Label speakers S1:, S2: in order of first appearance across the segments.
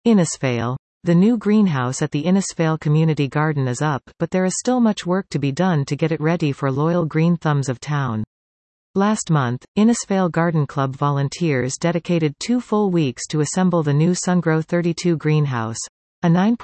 S1: Innisfail. The new greenhouse at the Innisfail Community Garden is up, but there is still much work to be done to get it ready for loyal green thumbs of town. Last month, Innisfail Garden Club volunteers dedicated 2 full weeks to assemble the new Sungrow 32 greenhouse, a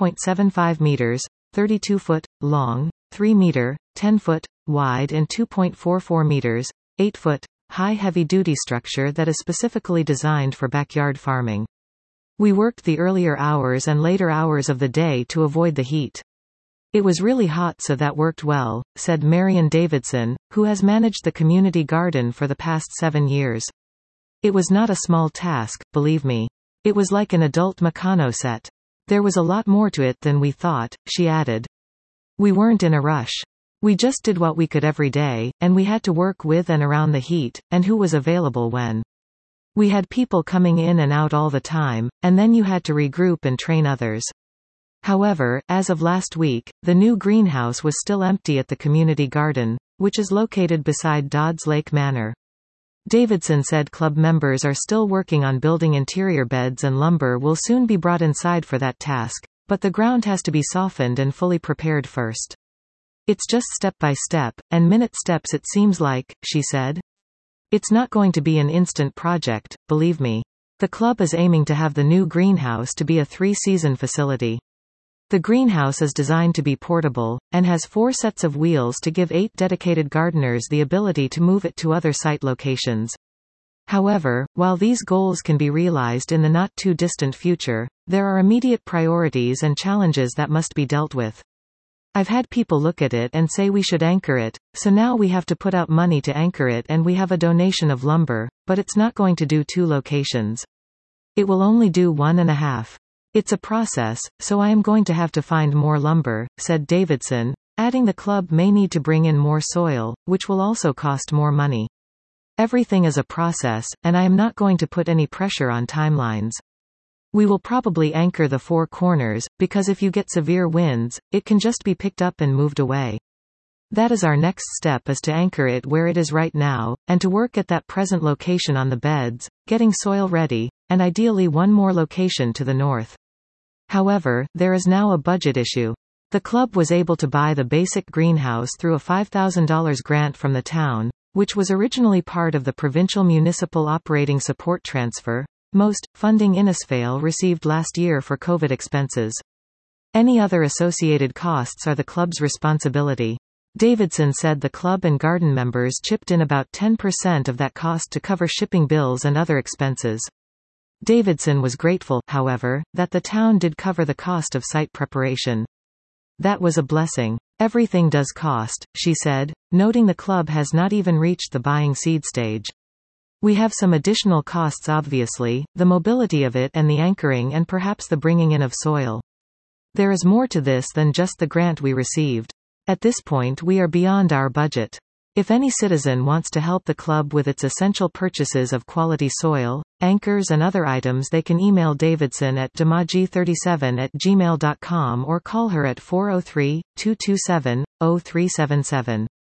S1: 9.75 meters, 32 foot, long, 3 meter, 10 foot, wide and 2.44 meters, 8 foot, high heavy-duty structure that is specifically designed for backyard farming. We worked the earlier hours and later hours of the day to avoid the heat. It was really hot, so that worked well, said Marion Davidson, who has managed the community garden for the past 7 years. It was not a small task, believe me. It was like an adult Meccano set. There was a lot more to it than we thought, she added. We weren't in a rush. We just did what we could every day, and we had to work with and around the heat, and who was available when. We had people coming in and out all the time, and then you had to regroup and train others. However, as of last week, the new greenhouse was still empty at the community garden, which is located beside Dodds Lake Manor. Davidson said club members are still working on building interior beds and lumber will soon be brought inside for that task, but the ground has to be softened and fully prepared first. It's just step by step, and minute steps it seems like, she said. It's not going to be an instant project, believe me. The club is aiming to have the new greenhouse to be a 3-season facility. The greenhouse is designed to be portable, and has 4 sets of wheels to give 8 dedicated gardeners the ability to move it to other site locations. However, while these goals can be realized in the not-too-distant future, there are immediate priorities and challenges that must be dealt with. I've had people look at it and say we should anchor it, so now we have to put out money to anchor it, and we have a donation of lumber, but it's not going to do 2 locations. It will only do 1.5. It's a process, so I am going to have to find more lumber, said Davidson, adding the club may need to bring in more soil, which will also cost more money. Everything is a process, and I am not going to put any pressure on timelines. We will probably anchor the 4 corners, because if you get severe winds, it can just be picked up and moved away. That is our next step, is to anchor it where it is right now, and to work at that present location on the beds, getting soil ready, and ideally one more location to the north. However, there is now a budget issue. The club was able to buy the basic greenhouse through a $5,000 grant from the town, which was originally part of the Provincial Municipal Operating Support Transfer. Most funding Innisfail received last year for COVID expenses. Any other associated costs are the club's responsibility. Davidson said the club and garden members chipped in about 10% of that cost to cover shipping bills and other expenses. Davidson was grateful, however, that the town did cover the cost of site preparation. That was a blessing. Everything does cost, she said, noting the club has not even reached the buying seed stage. We have some additional costs, obviously, the mobility of it and the anchoring and perhaps the bringing in of soil. There is more to this than just the grant we received. At this point we are beyond our budget. If any citizen wants to help the club with its essential purchases of quality soil, anchors and other items, they can email Davidson at demaji37@gmail.com or call her at 403-227-0377.